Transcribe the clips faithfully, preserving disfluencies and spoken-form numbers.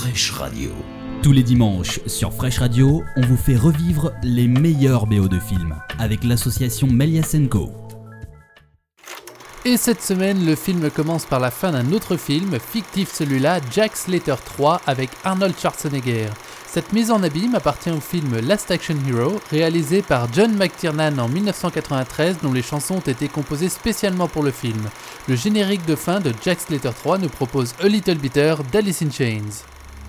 Fresh Radio. Tous les dimanches sur Fresh Radio, on vous fait revivre les meilleurs B O de films avec l'association Méliès and Co. Et cette semaine, le film commence par la fin d'un autre film, fictif celui-là, Jack Slater trois avec Arnold Schwarzenegger. Cette mise en abîme appartient au film Last Action Hero, réalisé par John McTiernan en dix-neuf cent quatre-vingt-treize, dont les chansons ont été composées spécialement pour le film. Le générique de fin de Jack Slater trois nous propose A Little Bitter d'Alice in Chains.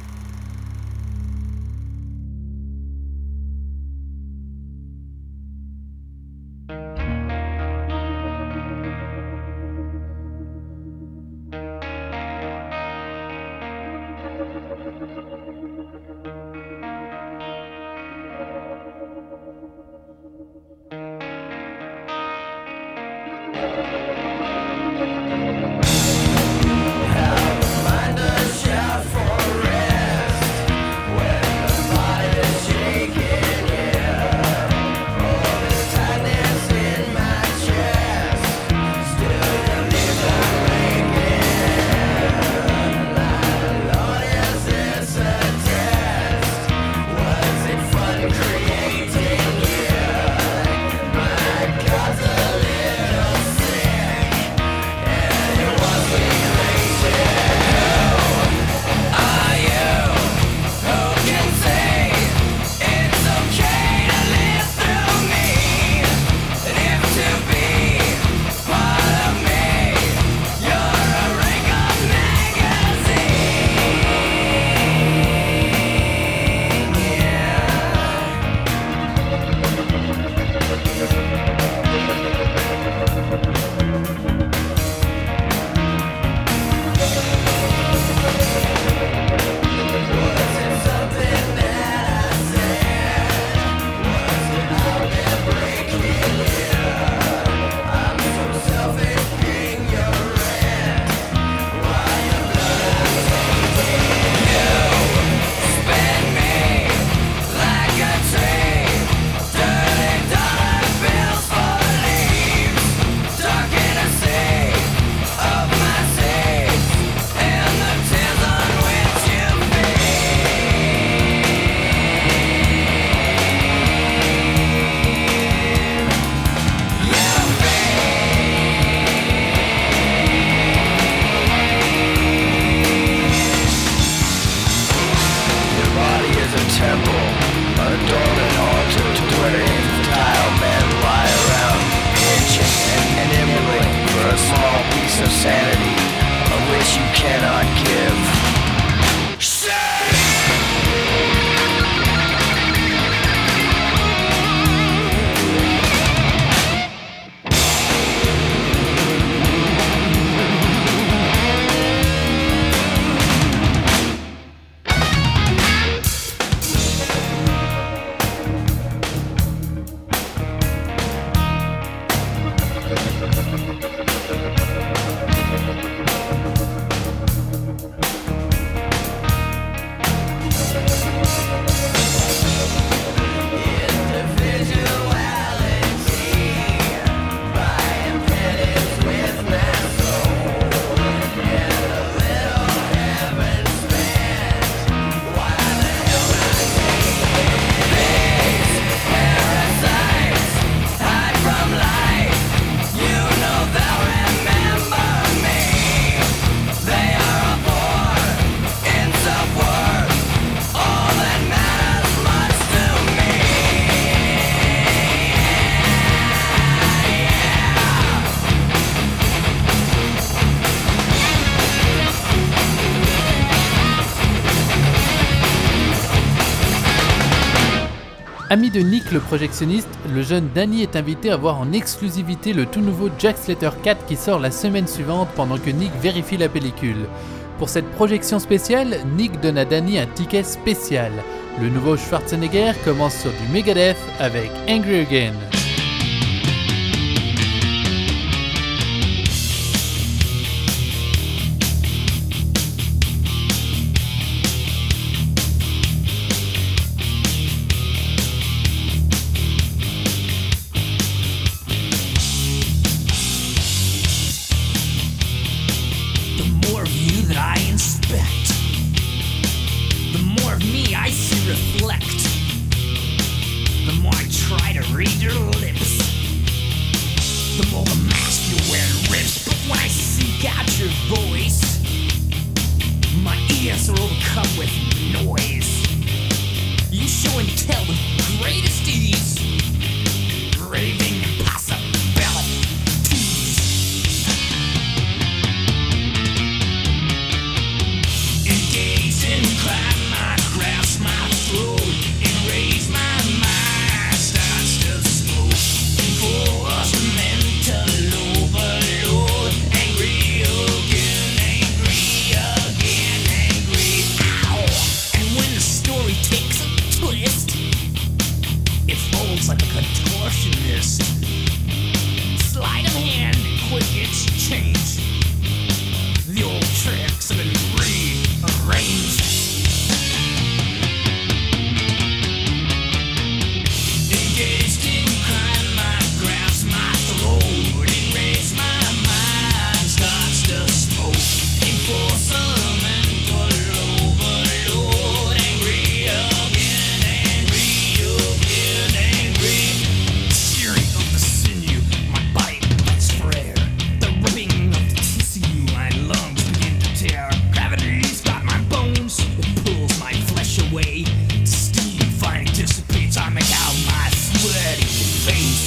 Ami de Nick le projectionniste, le jeune Danny est invité à voir en exclusivité le tout nouveau Jack Slater quatre qui sort la semaine suivante pendant que Nick vérifie la pellicule. Pour cette projection spéciale, Nick donne à Danny un ticket spécial. Le nouveau Schwarzenegger commence sur du Megadeth avec Angry Again. The more of you that I inspect, your lips, the more the mask you wear rips. But when I seek out your voice, my ears are overcome with noise. You show and tell with greatest ease, raving impossibilities. Engaged in crime, I grasp my throat, enrage my mind, starts to smoke. Enforce mental overload, angry again, angry again, angry. Ow! And when the story takes a twist, it folds like a contortionist. Sleight of hand, quick exchange. The old tricks have been rearranged. Engaged in crime, I grasp my throat, enrage my mind, starts to smoke. Enforce a mental overload, angry again, angry again, angry. Shearing of the sinew, my body bites for air. The ripping of the tissue, my lungs begin to tear. Gravity's got my bones, it pulls my flesh away. Steam finally dissipates, I make out my sweaty face.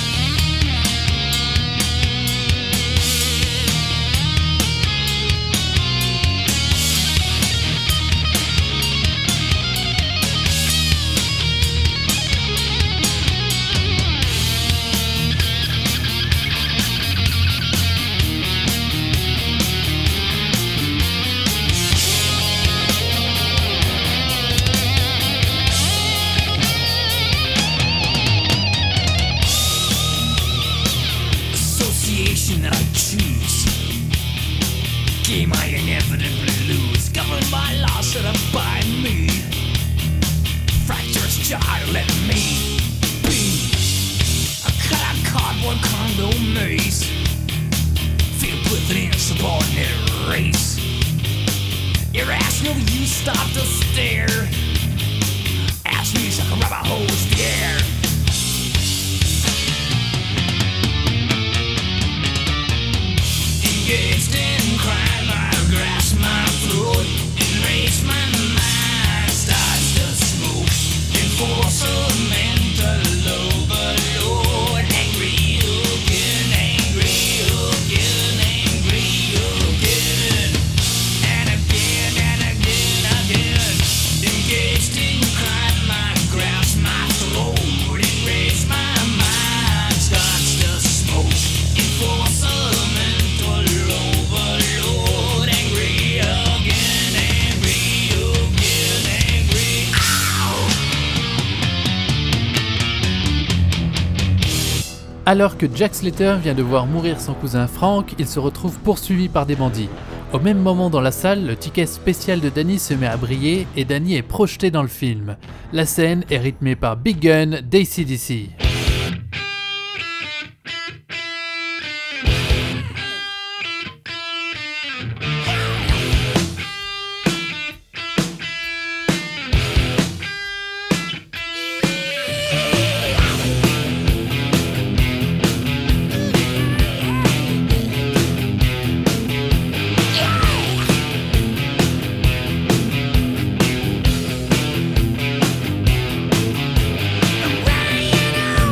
Association that I choose, game I inevitably lose, governed by laws set up by me. Fractures jar, let me be. A cut-out cardboard condo maze, filled with an insubordinate race. Irrational, you stop to stare. Ask me so I can rub a hose the air. Engaged in crime, I grasp my throat, enrage my mind, starts to smoke. Enforce a mental overload, angry again, angry again, angry again, and again, and again, again. Engaged in crime, I grasp my throat, enrage my mind, starts to smoke. Enforce a mental overload, angry again, angry again, angry. Ow! Alors que Jack Slater vient de voir mourir son cousin Frank, il se retrouve poursuivi par des bandits. Au même moment dans la salle, le ticket spécial de Danny se met à briller et Danny est projeté dans le film. La scène est rythmée par Big Gun d'A C D C. Crying out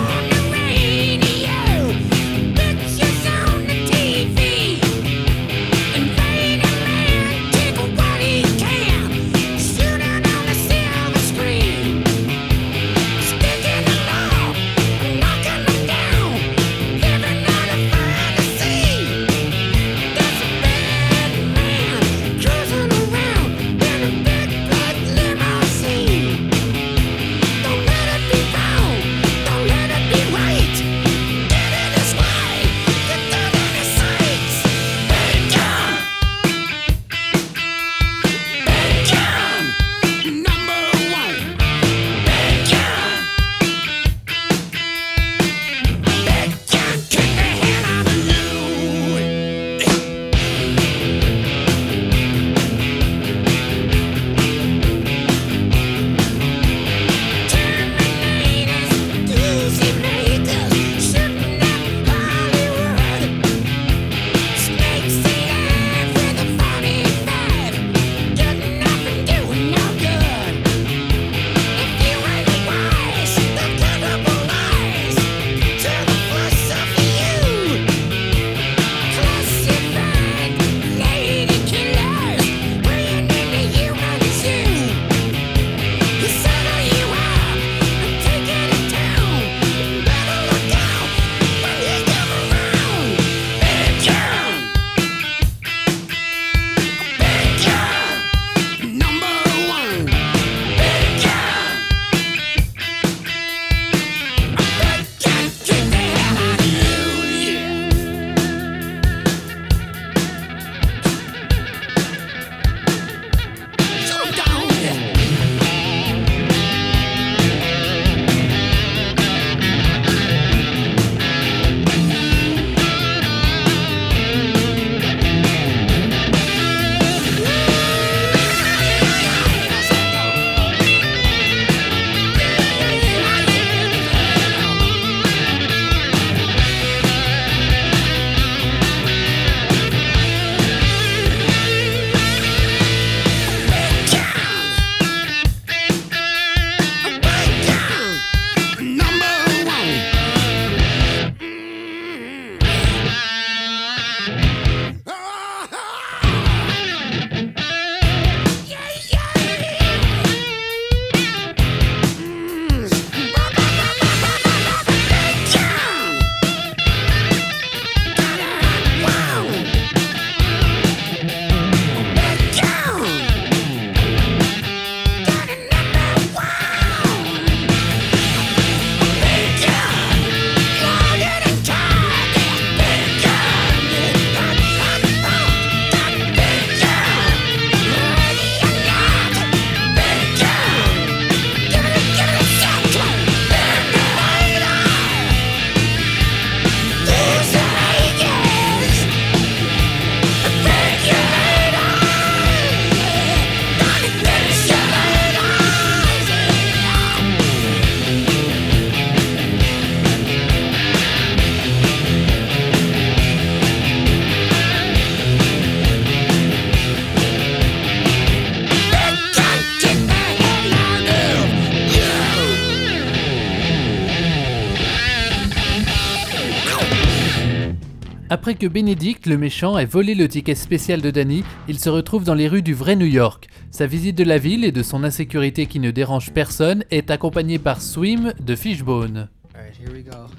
Après que Benedict, le méchant, ait volé le ticket spécial de Danny, il se retrouve dans les rues du vrai New York. Sa visite de la ville et de son insécurité qui ne dérange personne est accompagnée par Swim de Fishbone. Alright, here we go.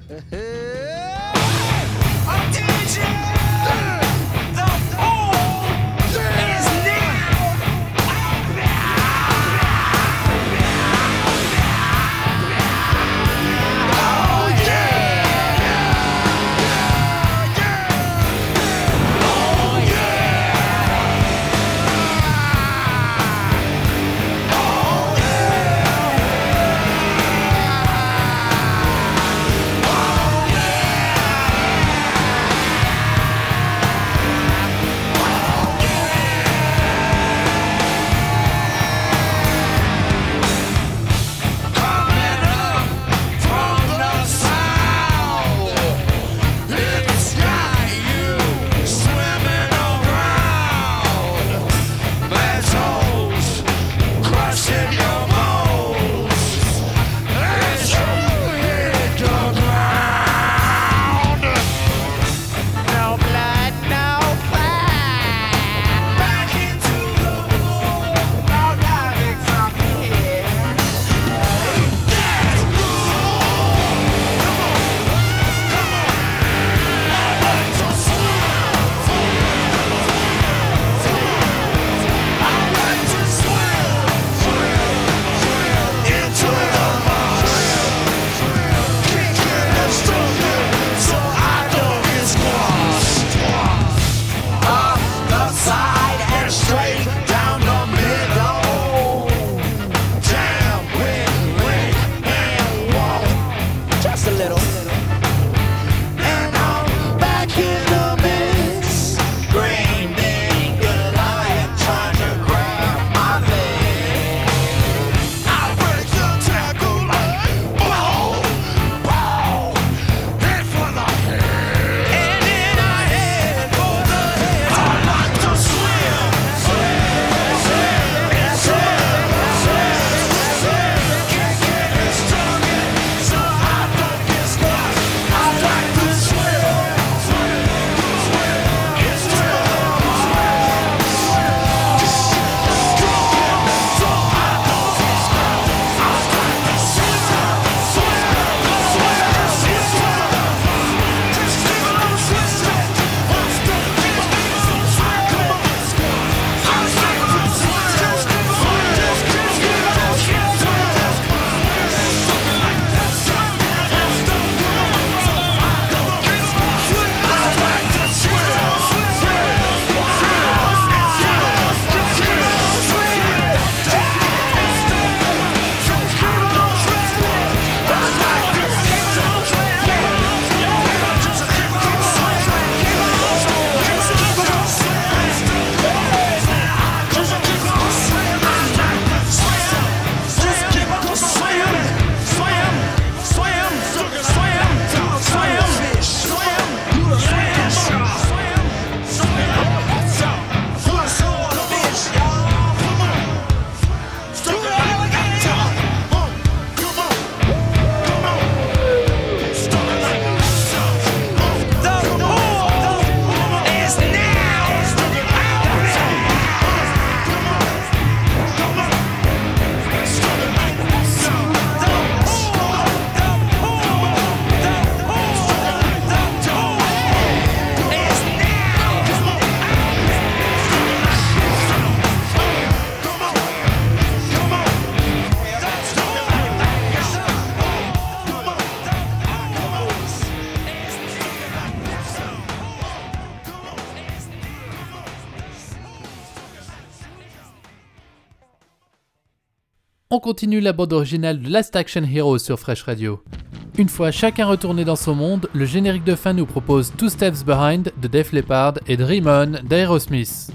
On continue la bande originale de Last Action Hero sur Fresh Radio. Une fois chacun retourné dans son monde, le générique de fin nous propose Two Steps Behind de Def Leppard et Dream On d'Aerosmith.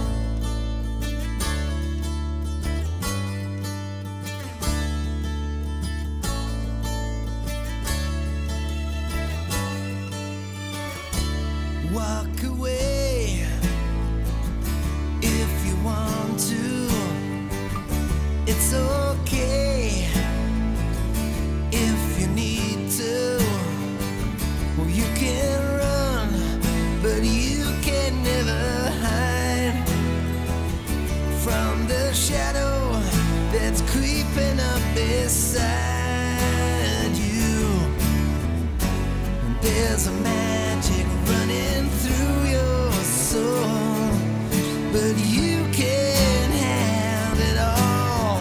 Walk away if you want to. It's okay if you need to. Well, you can run that's creeping up beside you. There's a magic running through your soul, but you can't have it all.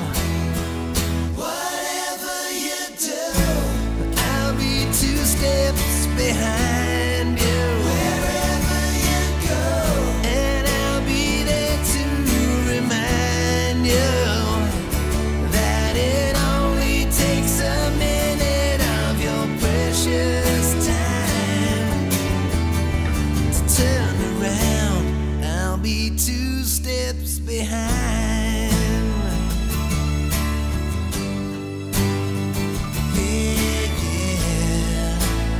Whatever you do, I'll be two steps behind you. Wherever you go, and I'll be there to remind you that it only takes a minute of your precious time to turn around. I'll be two steps behind. Yeah, yeah.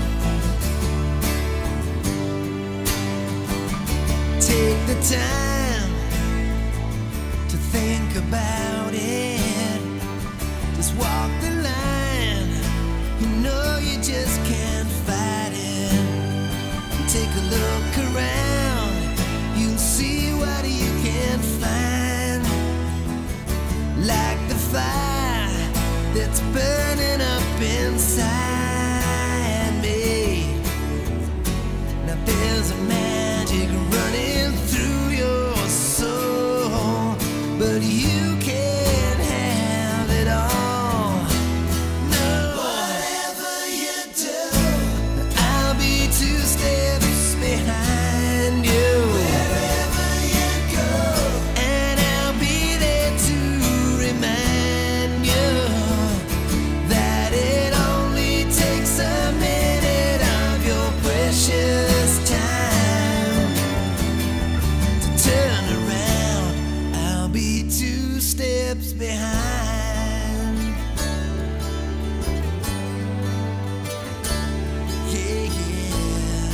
Take the time to think about it. Just walk the line. You know you just can't fight it. Take a look around. You'll see what you can find. Like the fire that's burning up inside me. Now there's a magic running through your soul, but you can't have it all. No. Whatever you do, I'll be two steps behind you. Wherever you go, and I'll be there to remind you that it only takes a minute of your precious time to turn around. I'll be two steps behind. Yeah, yeah.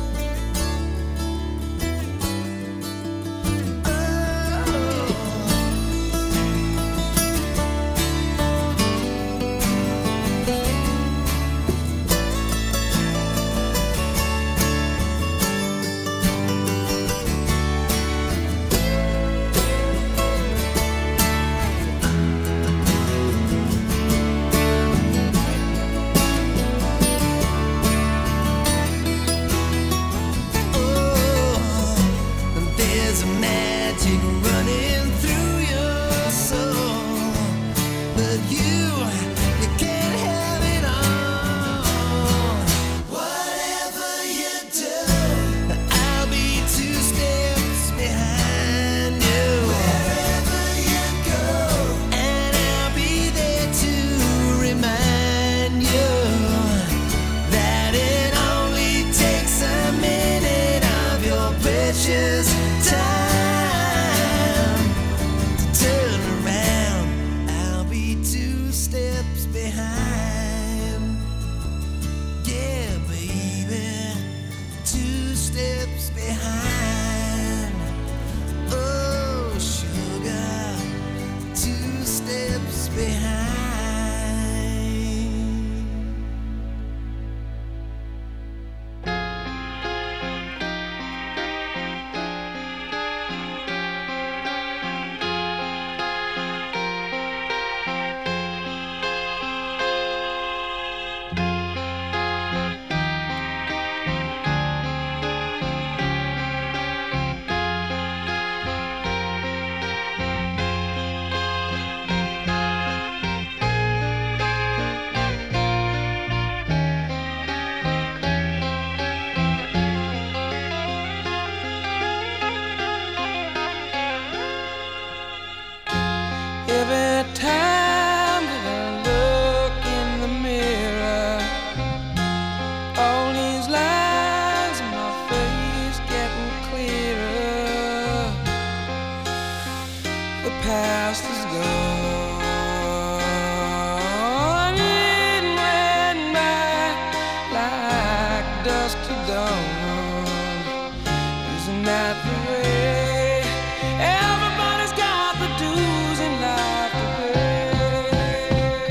Oh, there's a magic running through your soul, but you, you can't have it all. Whatever you do, I'll be two steps behind you. Wherever you go, and I'll be there to remind you that it only takes a minute of your precious time to turn around. I'll be two steps behind. Yeah, baby, two steps behind. Oh, sugar, two steps behind. Every time that I look in the mirror, all these lines in my face getting clearer. The past is gone, it ran by like dusk to dawn. Isn't that the way? Everybody's got the dues in life to pay.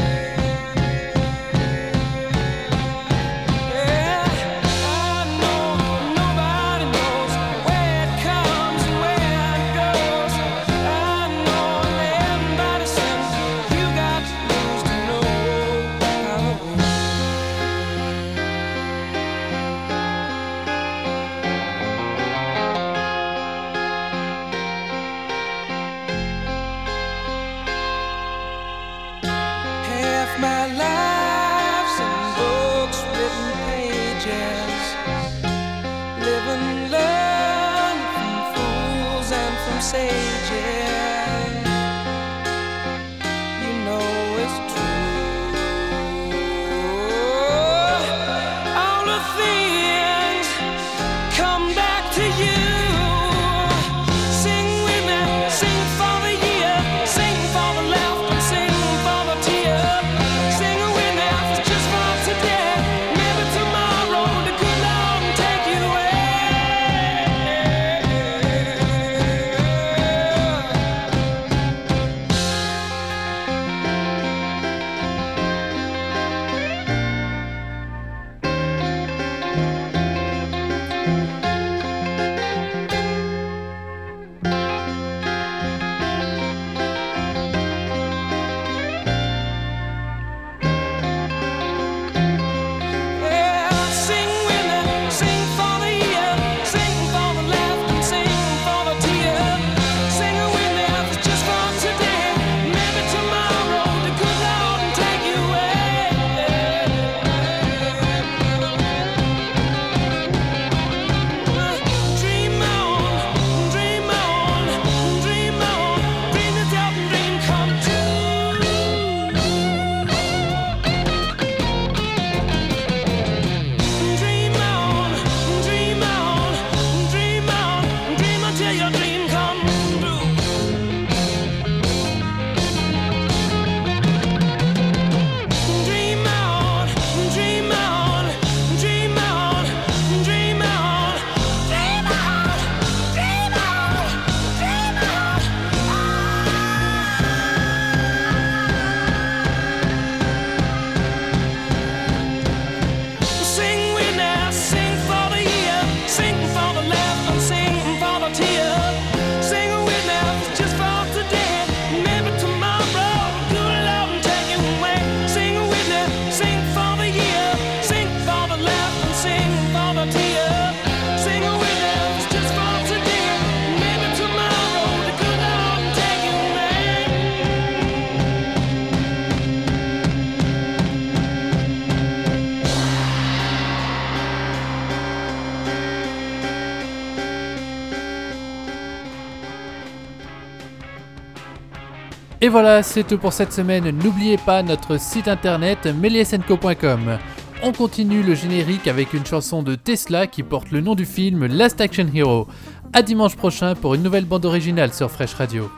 Yeah, I know nobody knows where it comes and where it goes. I know everybody says My life's in books, written pages. Live and learn from fools and from sages. You know it's true. All the things come back to you. Sing with me, sing for the year, sing for the laughter, sing for the tear. Sing with me, just for today. Maybe tomorrow the good Lord will take you away. Yeah, sing with me, sing for the year, sing for the laughter, sing for the tear. Sing with me, just for today. Maybe tomorrow the good Lord will take you away. Dream on, dream on, dream on, dream yourself a dream come true. Dream on, dream on, dream on, dream until your dream come true. Dream on, dream on, dream on, dream on, dream on, dream on, dream on. Sing with me, sing for the year, sing for the laughter, sing for the tear. Sing with me, just for today. Maybe tomorrow, good Lord will take you away. Sing with me, sing for the year, sing for the laughter, sing for the tear. Sing with me, just for today. Maybe tomorrow, the good Lord will take you away. Et voilà, c'est tout pour cette semaine. N'oubliez pas notre site internet meliasenco point com. On continue le générique avec une chanson de Tesla qui porte le nom du film Last Action Hero. À dimanche prochain pour une nouvelle bande originale sur Fresh Radio.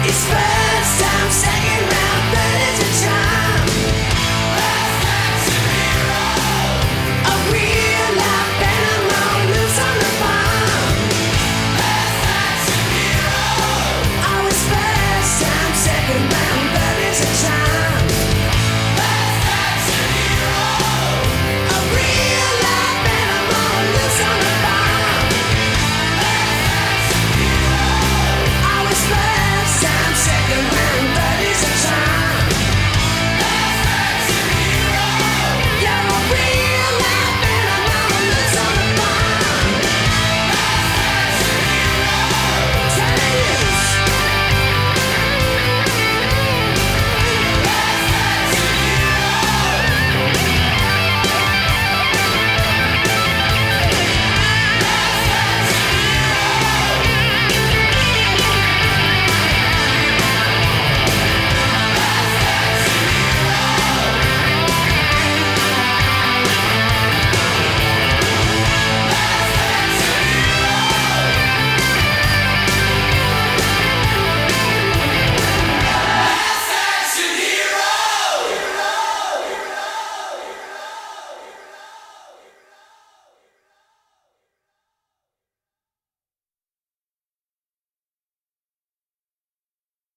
face.